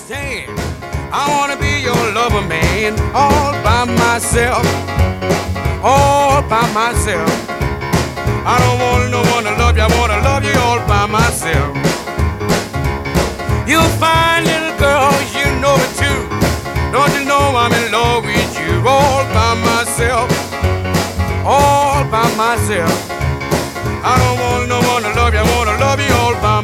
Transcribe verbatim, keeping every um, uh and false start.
saying, I wanna be your lover, man, all by myself, all by myself. I don't want no one to love you, I wanna love you all by myself. You fine little girl, you know it too. Don't you know I'm in love with you all by myself, all by myself. I don't want no one to love you, I wanna love you all by